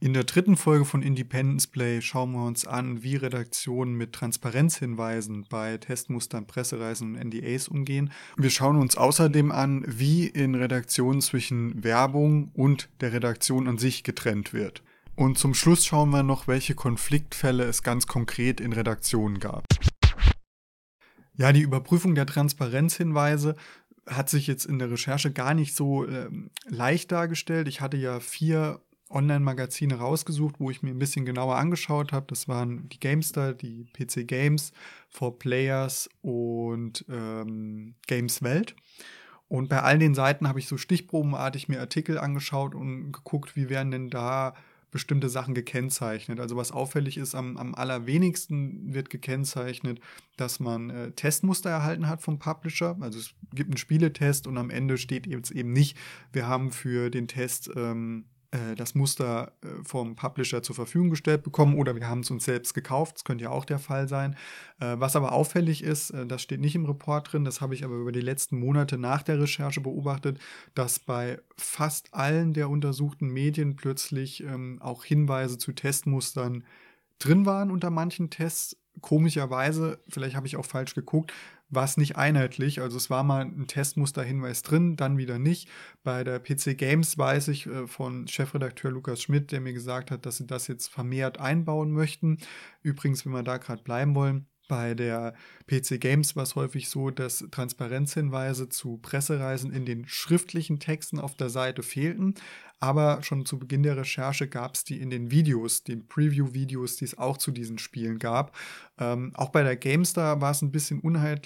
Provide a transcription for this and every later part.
In der dritten Folge von Independence Play schauen wir uns an, wie Redaktionen mit Transparenzhinweisen bei Testmustern, Pressereisen und NDAs umgehen. Wir schauen uns außerdem an, wie in Redaktionen zwischen Werbung und der Redaktion an sich getrennt wird. Und zum Schluss schauen wir noch, welche Konfliktfälle es ganz konkret in Redaktionen gab. Ja, die Überprüfung der Transparenzhinweise hat sich jetzt in der Recherche gar nicht so leicht dargestellt. Ich hatte ja 4 Online-Magazine rausgesucht, wo ich mir ein bisschen genauer angeschaut habe. Das waren die GameStar, die PC Games, 4Players und Games Welt. Und bei all den Seiten habe ich so stichprobenartig mir Artikel angeschaut und geguckt, wie werden denn da bestimmte Sachen gekennzeichnet. Also was auffällig ist, am allerwenigsten wird gekennzeichnet, dass man Testmuster erhalten hat vom Publisher. Also es gibt einen Spieletest und am Ende steht jetzt eben nicht, wir haben für den Test das Muster vom Publisher zur Verfügung gestellt bekommen oder wir haben es uns selbst gekauft. Das könnte ja auch der Fall sein. Was aber auffällig ist, das steht nicht im Report drin, das habe ich aber über die letzten Monate nach der Recherche beobachtet, dass bei fast allen der untersuchten Medien plötzlich auch Hinweise zu Testmustern drin waren unter manchen Tests. Komischerweise, vielleicht habe ich auch falsch geguckt, war es nicht einheitlich. Also es war mal ein Testmusterhinweis drin, dann wieder nicht. Bei der PC Games weiß ich von Chefredakteur Lukas Schmidt, der mir gesagt hat, dass sie das jetzt vermehrt einbauen möchten. Übrigens, wenn wir da gerade bleiben wollen, bei der PC Games war es häufig so, dass Transparenzhinweise zu Pressereisen in den schriftlichen Texten auf der Seite fehlten. Aber schon zu Beginn der Recherche gab es die in den Videos, den Preview-Videos, die es auch zu diesen Spielen gab. Auch bei der GameStar war es ein bisschen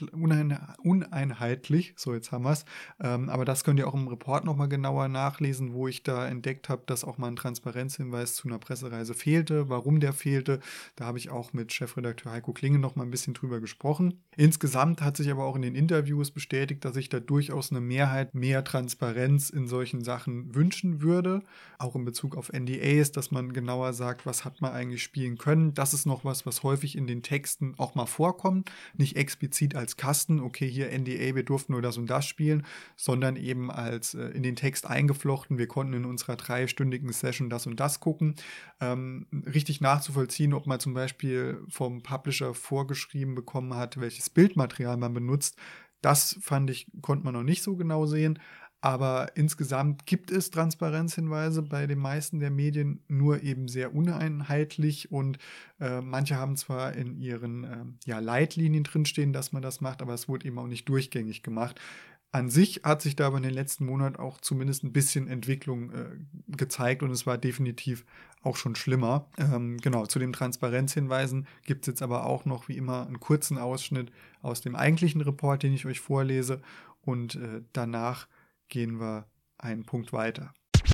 uneinheitlich, so jetzt haben wir es. Aber das könnt ihr auch im Report nochmal genauer nachlesen, wo ich da entdeckt habe, dass auch mal ein Transparenzhinweis zu einer Pressereise fehlte, warum der fehlte. Da habe ich auch mit Chefredakteur Heiko Klinge nochmal ein bisschen drüber gesprochen. Insgesamt hat sich aber auch in den Interviews bestätigt, dass sich da durchaus eine Mehrheit mehr Transparenz in solchen Sachen wünschen würde. Auch in Bezug auf NDAs, dass man genauer sagt, was hat man eigentlich spielen können. Das ist noch was häufig in den Texten auch mal vorkommt. Nicht explizit als Kasten, okay, hier NDA, wir durften nur das und das spielen, sondern eben als in den Text eingeflochten, wir konnten in unserer 3-stündigen Session das und das gucken. Richtig nachzuvollziehen, ob man zum Beispiel vom Publisher vorgeschrieben bekommen hat, welches Bildmaterial man benutzt, das fand ich, konnte man noch nicht so genau sehen. Aber insgesamt gibt es Transparenzhinweise bei den meisten der Medien, nur eben sehr uneinheitlich und manche haben zwar in ihren Leitlinien drinstehen, dass man das macht, aber es wurde eben auch nicht durchgängig gemacht. An sich hat sich da aber in den letzten Monaten auch zumindest ein bisschen Entwicklung gezeigt und es war definitiv auch schon schlimmer. Genau, zu den Transparenzhinweisen gibt es jetzt aber auch noch wie immer einen kurzen Ausschnitt aus dem eigentlichen Report, den ich euch vorlese und danach gehen wir einen Punkt weiter.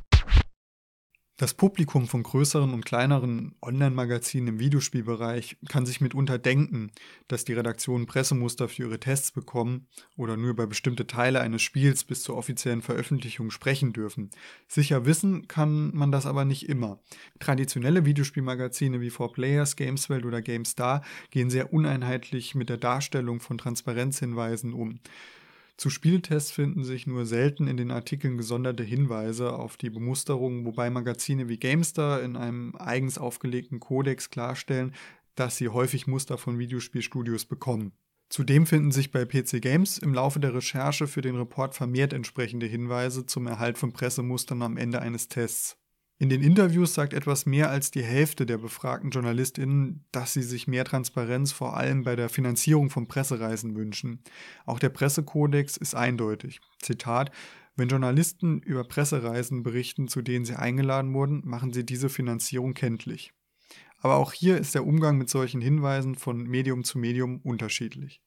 Das Publikum von größeren und kleineren Online-Magazinen im Videospielbereich kann sich mitunter denken, dass die Redaktionen Pressemuster für ihre Tests bekommen oder nur über bestimmte Teile eines Spiels bis zur offiziellen Veröffentlichung sprechen dürfen. Sicher wissen kann man das aber nicht immer. Traditionelle Videospielmagazine wie 4Players, Gameswelt oder GameStar gehen sehr uneinheitlich mit der Darstellung von Transparenzhinweisen um. Zu Spieltests finden sich nur selten in den Artikeln gesonderte Hinweise auf die Bemusterung, wobei Magazine wie GameStar in einem eigens aufgelegten Kodex klarstellen, dass sie häufig Muster von Videospielstudios bekommen. Zudem finden sich bei PC Games im Laufe der Recherche für den Report vermehrt entsprechende Hinweise zum Erhalt von Pressemustern am Ende eines Tests. In den Interviews sagt etwas mehr als die Hälfte der befragten JournalistInnen, dass sie sich mehr Transparenz vor allem bei der Finanzierung von Pressereisen wünschen. Auch der Pressekodex ist eindeutig. Zitat: Wenn Journalisten über Pressereisen berichten, zu denen sie eingeladen wurden, machen sie diese Finanzierung kenntlich. Aber auch hier ist der Umgang mit solchen Hinweisen von Medium zu Medium unterschiedlich.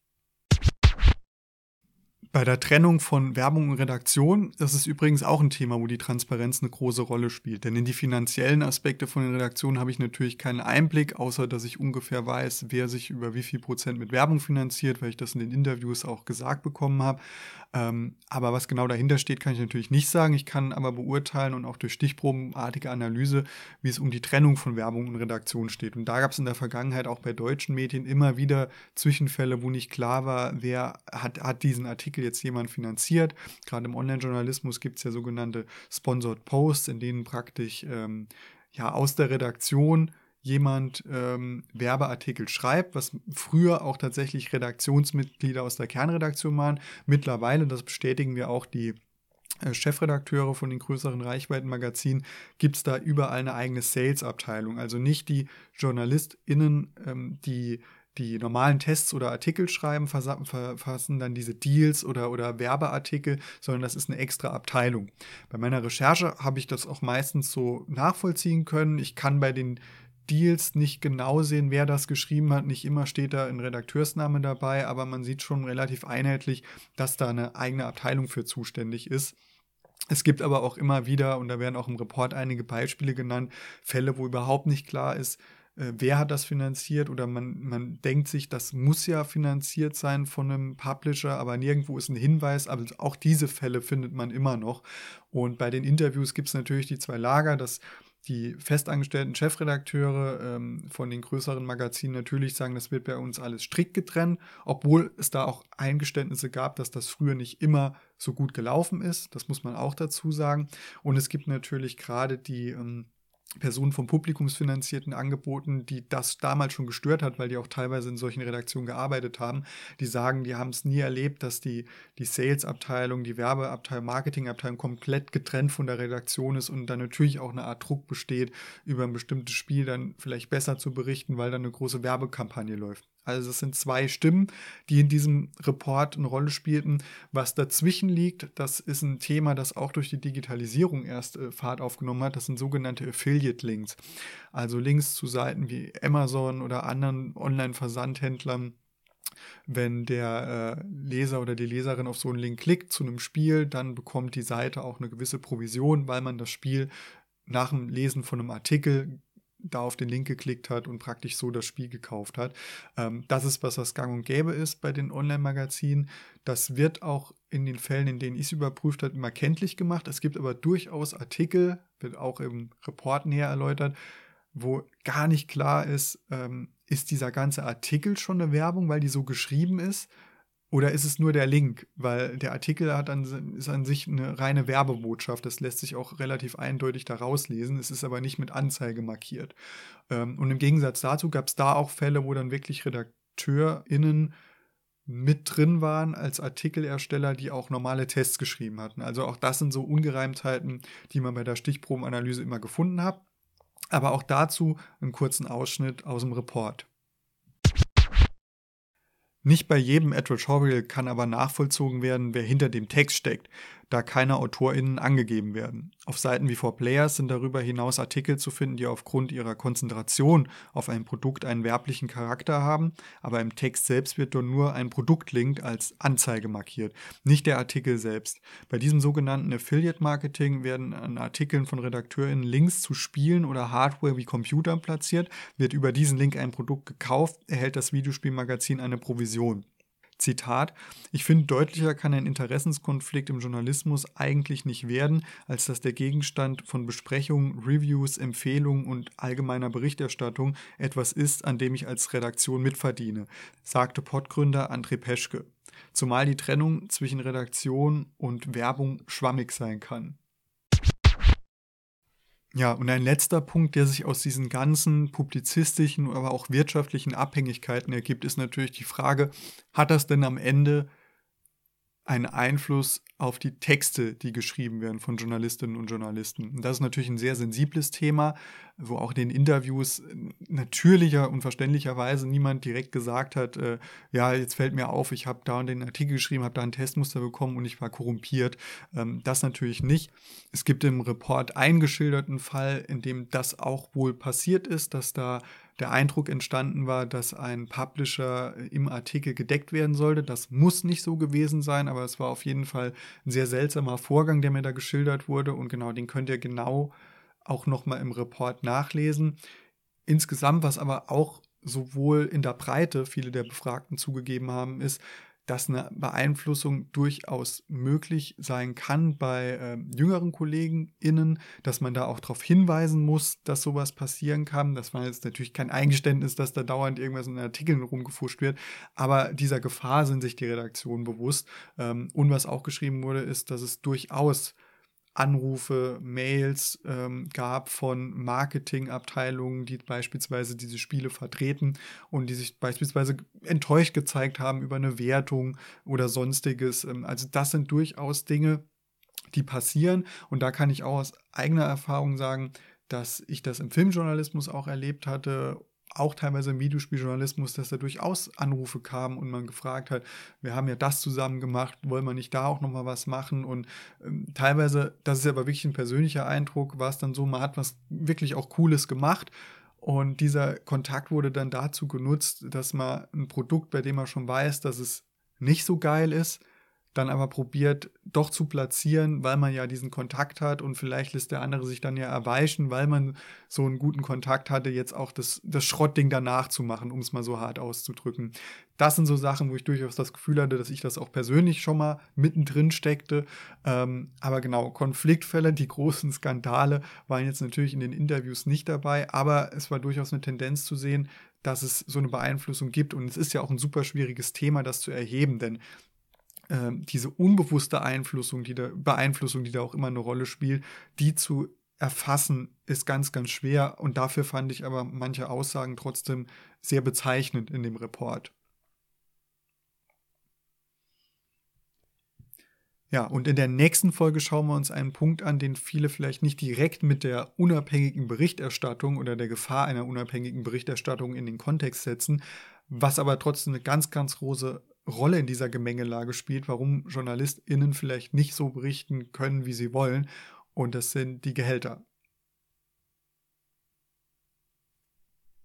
Bei der Trennung von Werbung und Redaktion, das ist übrigens auch ein Thema, wo die Transparenz eine große Rolle spielt. Denn in die finanziellen Aspekte von den Redaktionen habe ich natürlich keinen Einblick, außer dass ich ungefähr weiß, wer sich über wie viel Prozent mit Werbung finanziert, weil ich das in den Interviews auch gesagt bekommen habe. Aber was genau dahinter steht, kann ich natürlich nicht sagen. Ich kann aber beurteilen und auch durch stichprobenartige Analyse, wie es um die Trennung von Werbung und Redaktion steht. Und da gab es in der Vergangenheit auch bei deutschen Medien immer wieder Zwischenfälle, wo nicht klar war, wer hat diesen Artikel jetzt jemand finanziert. Gerade im Online-Journalismus gibt es ja sogenannte Sponsored Posts, in denen praktisch ja, aus der Redaktion jemand Werbeartikel schreibt, was früher auch tatsächlich Redaktionsmitglieder aus der Kernredaktion waren. Mittlerweile, das bestätigen wir auch die Chefredakteure von den größeren Reichweitenmagazinen, gibt es da überall eine eigene Sales-Abteilung. Also nicht die JournalistInnen, die normalen Tests oder Artikel schreiben, verfassen dann diese Deals oder Werbeartikel, sondern das ist eine extra Abteilung. Bei meiner Recherche habe ich das auch meistens so nachvollziehen können. Ich kann bei den Deals nicht genau sehen, wer das geschrieben hat. Nicht immer steht da ein Redakteursname dabei, aber man sieht schon relativ einheitlich, dass da eine eigene Abteilung für zuständig ist. Es gibt aber auch immer wieder, und da werden auch im Report einige Beispiele genannt, Fälle, wo überhaupt nicht klar ist, wer hat das finanziert, oder man denkt sich, das muss ja finanziert sein von einem Publisher, aber nirgendwo ist ein Hinweis. Aber auch diese Fälle findet man immer noch. Und bei den Interviews gibt es natürlich die zwei Lager, dass die festangestellten Chefredakteure von den größeren Magazinen natürlich sagen, das wird bei uns alles strikt getrennt, obwohl es da auch Eingeständnisse gab, dass das früher nicht immer so gut gelaufen ist. Das muss man auch dazu sagen. Und es gibt natürlich gerade die Personen von publikumsfinanzierten Angeboten, die das damals schon gestört hat, weil die auch teilweise in solchen Redaktionen gearbeitet haben, die sagen, die haben es nie erlebt, dass die Sales-Abteilung, die Werbeabteilung, Marketing-Abteilung komplett getrennt von der Redaktion ist und dann natürlich auch eine Art Druck besteht, über ein bestimmtes Spiel dann vielleicht besser zu berichten, weil dann eine große Werbekampagne läuft. Also es sind zwei Stimmen, die in diesem Report eine Rolle spielten. Was dazwischen liegt, das ist ein Thema, das auch durch die Digitalisierung erst Fahrt aufgenommen hat. Das sind sogenannte Affiliate-Links. Also Links zu Seiten wie Amazon oder anderen Online-Versandhändlern. Wenn der Leser oder die Leserin auf so einen Link klickt zu einem Spiel, dann bekommt die Seite auch eine gewisse Provision, weil man das Spiel nach dem Lesen von einem Artikel da auf den Link geklickt hat und praktisch so das Spiel gekauft hat. Das ist was gang und gäbe ist bei den Online-Magazinen. Das wird auch in den Fällen, in denen ich es überprüft habe, immer kenntlich gemacht. Es gibt aber durchaus Artikel, wird auch im Report näher erläutert, wo gar nicht klar ist dieser ganze Artikel schon eine Werbung, weil die so geschrieben ist? Oder ist es nur der Link? Weil der Artikel ist an sich eine reine Werbebotschaft. Das lässt sich auch relativ eindeutig da rauslesen. Es ist aber nicht mit Anzeige markiert. Und im Gegensatz dazu gab es da auch Fälle, wo dann wirklich RedakteurInnen mit drin waren als Artikelersteller, die auch normale Tests geschrieben hatten. Also auch das sind so Ungereimtheiten, die man bei der Stichprobenanalyse immer gefunden hat. Aber auch dazu einen kurzen Ausschnitt aus dem Report. Nicht bei jedem Advertorial kann aber nachvollzogen werden, wer hinter dem Text steckt, da keine AutorInnen angegeben werden. Auf Seiten wie 4Players sind darüber hinaus Artikel zu finden, die aufgrund ihrer Konzentration auf ein Produkt einen werblichen Charakter haben, aber im Text selbst wird nur ein Produktlink als Anzeige markiert, nicht der Artikel selbst. Bei diesem sogenannten Affiliate-Marketing werden an Artikeln von RedakteurInnen Links zu Spielen oder Hardware wie Computern platziert, wird über diesen Link ein Produkt gekauft, erhält das Videospielmagazin eine Provision. Zitat: Ich finde, deutlicher kann ein Interessenskonflikt im Journalismus eigentlich nicht werden, als dass der Gegenstand von Besprechungen, Reviews, Empfehlungen und allgemeiner Berichterstattung etwas ist, an dem ich als Redaktion mitverdiene, sagte Podgründer André Peschke. Zumal die Trennung zwischen Redaktion und Werbung schwammig sein kann. Ja, und ein letzter Punkt, der sich aus diesen ganzen publizistischen, aber auch wirtschaftlichen Abhängigkeiten ergibt, ist natürlich die Frage, hat das denn am Ende einen Einfluss auf die Texte, die geschrieben werden von Journalistinnen und Journalisten? Und das ist natürlich ein sehr sensibles Thema, wo auch in den Interviews natürlicher und verständlicherweise niemand direkt gesagt hat, ja, jetzt fällt mir auf, ich habe da den Artikel geschrieben, habe da ein Testmuster bekommen und ich war korrumpiert. Das natürlich nicht. Es gibt im Report einen geschilderten Fall, in dem das auch wohl passiert ist, dass da der Eindruck entstanden war, dass ein Publisher im Artikel gedeckt werden sollte. Das muss nicht so gewesen sein, aber es war auf jeden Fall ein sehr seltsamer Vorgang, der mir da geschildert wurde. Und genau, den könnt ihr genau auch nochmal im Report nachlesen. Insgesamt, was aber auch sowohl in der Breite viele der Befragten zugegeben haben, ist, dass eine Beeinflussung durchaus möglich sein kann bei jüngeren KollegInnen, dass man da auch darauf hinweisen muss, dass sowas passieren kann. Das war jetzt natürlich kein Eingeständnis, dass da dauernd irgendwas in den Artikeln rumgefuscht wird, aber dieser Gefahr sind sich die Redaktionen bewusst. Und was auch geschrieben wurde, ist, dass es durchaus Anrufe, Mails gab von Marketingabteilungen, die beispielsweise diese Spiele vertreten und die sich beispielsweise enttäuscht gezeigt haben über eine Wertung oder sonstiges. Also das sind durchaus Dinge, die passieren. Und da kann ich auch aus eigener Erfahrung sagen, dass ich das im Filmjournalismus auch erlebt hatte, auch teilweise im Videospieljournalismus, dass da durchaus Anrufe kamen und man gefragt hat, wir haben ja das zusammen gemacht, wollen wir nicht da auch nochmal was machen? Und teilweise, das ist aber wirklich ein persönlicher Eindruck, war es dann so, man hat was wirklich auch Cooles gemacht. Und dieser Kontakt wurde dann dazu genutzt, dass man ein Produkt, bei dem man schon weiß, dass es nicht so geil ist, dann aber probiert, doch zu platzieren, weil man ja diesen Kontakt hat und vielleicht lässt der andere sich dann ja erweichen, weil man so einen guten Kontakt hatte, jetzt auch das Schrottding danach zu machen, um es mal so hart auszudrücken. Das sind so Sachen, wo ich durchaus das Gefühl hatte, dass ich das auch persönlich schon mal mittendrin steckte. Aber genau, Konfliktfälle, die großen Skandale waren jetzt natürlich in den Interviews nicht dabei, aber es war durchaus eine Tendenz zu sehen, dass es so eine Beeinflussung gibt. Und es ist ja auch ein super schwieriges Thema, das zu erheben, denn diese unbewusste Beeinflussung, die da auch immer eine Rolle spielt, die zu erfassen, ist ganz, ganz schwer. Und dafür fand ich aber manche Aussagen trotzdem sehr bezeichnend in dem Report. Ja, und in der nächsten Folge schauen wir uns einen Punkt an, den viele vielleicht nicht direkt mit der unabhängigen Berichterstattung oder der Gefahr einer unabhängigen Berichterstattung in den Kontext setzen, was aber trotzdem eine ganz, ganz große Rolle in dieser Gemengelage spielt, warum JournalistInnen vielleicht nicht so berichten können, wie sie wollen. Und das sind die Gehälter.